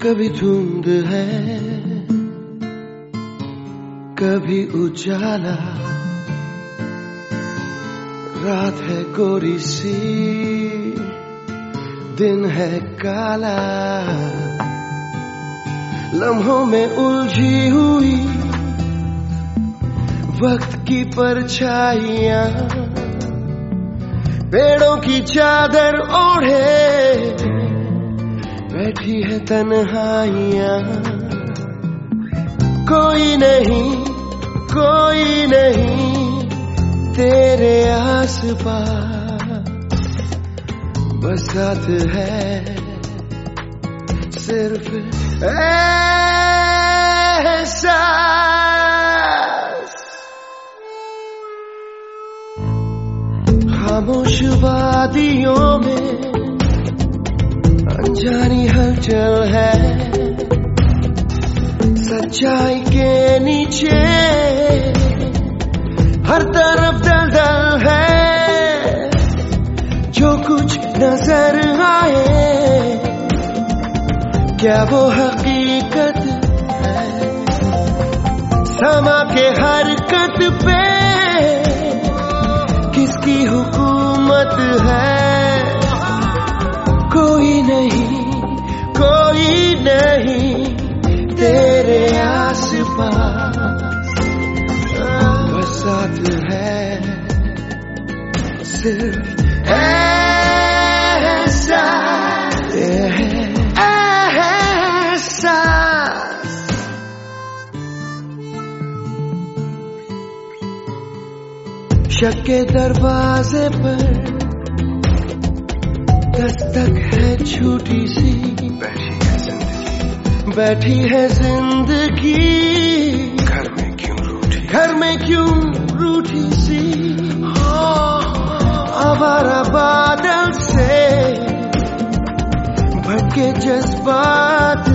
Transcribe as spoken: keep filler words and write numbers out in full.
कभी धुंध है, कभी उजाला, रात है गोरी सी, दिन है काला, लम्हों में उलझी हुई वक्त की परछाइयां, पेड़ों की चादर ओढ़े बैठी है तन्हाइयां। कोई नहीं, कोई नहीं तेरे आस-पास, बरसात है सिर्फ एहसास। खामोश वादियों में अनजानी हलचल है, सच्चाई के नीचे हर तरफ दलदल है। जो कुछ नजर आए क्या वो हकीकत है? समा के हरकत पे किसकी हुकूमत है? कोई नहीं, कोई नहीं तेरे आस-पास, बरसात है सिर्फ एहसास, एहसास। शक के दरवाजे पर दस्तक है झूठी सी, बैठी है जिंदगी, बैठी है जिंदगी, घर में क्यों रूठी, घर में क्यों रूठी सी। आवारा बादल से भटके जज्बात